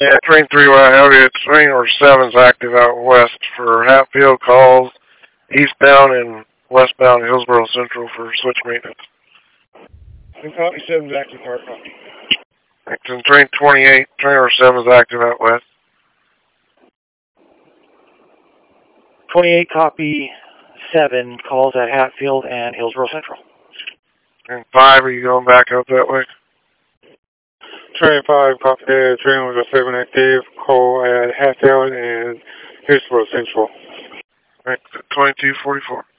Yeah, train 3 White Heavy, train or 7's active out west for Hatfield calls, eastbound and westbound Hillsboro Central for switch maintenance. And copy 7's active, hard copy. And train 28, train or 7's active out west. 28 copy 7 calls at Hatfield and Hillsboro Central. And 5, are you going back out that way? Train 5, copy that. Train with a 7 active, call at Hatfield and Hillsboro Central. Right, 2244.